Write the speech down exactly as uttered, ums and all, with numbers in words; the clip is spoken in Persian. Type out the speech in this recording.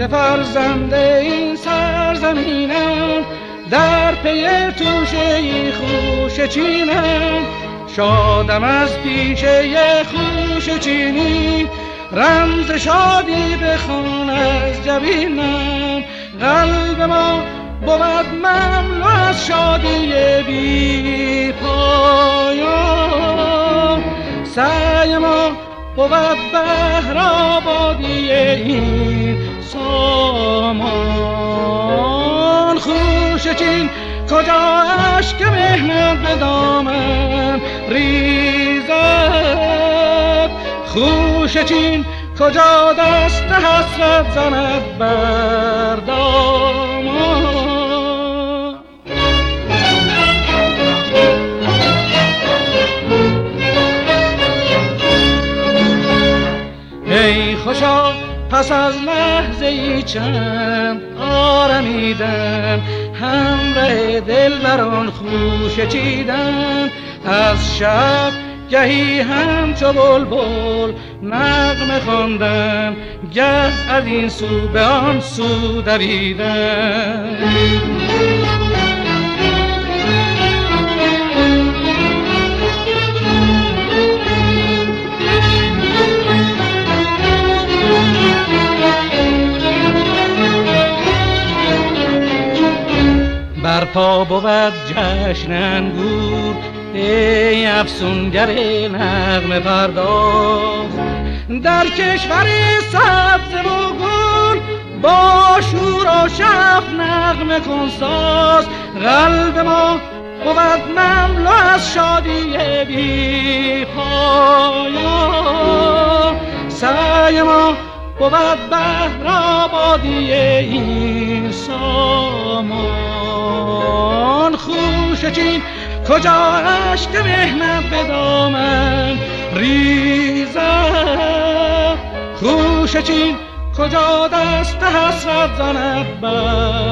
که فرزند این سرزمینم، در پی توشه خوش چینم. شادم از پیشه خوش چینی، رمز شادی بخوان از جبینم. قلب ما بود مملو از شادی بی پایان، سعی ما بود بهر آبادی این سامان. خوش چین کجا اشک مهنت به دامن ریزد، خوش چین کجا دست حسرت زند بر دامان. ای خوشا پس از لحظه ای چند آرمیدن، همراه دلبران خوش چیدن. از شب گهی همچو بلبل نغمه خواندن، گه از این سو به آن سو دویدن. برپا بود جشن انگور ای افسونگر نغمه پرداز، در کشور سبز و گل با شور و شف نغمه کن ساز. قلب ما بود مملو از شادی بی پایان، سعی ما بود بهر آبادی این سامان. خوش چین کجا اشک مهنت به دامن ریزد، خوش چین کجا دست حسرت زند بر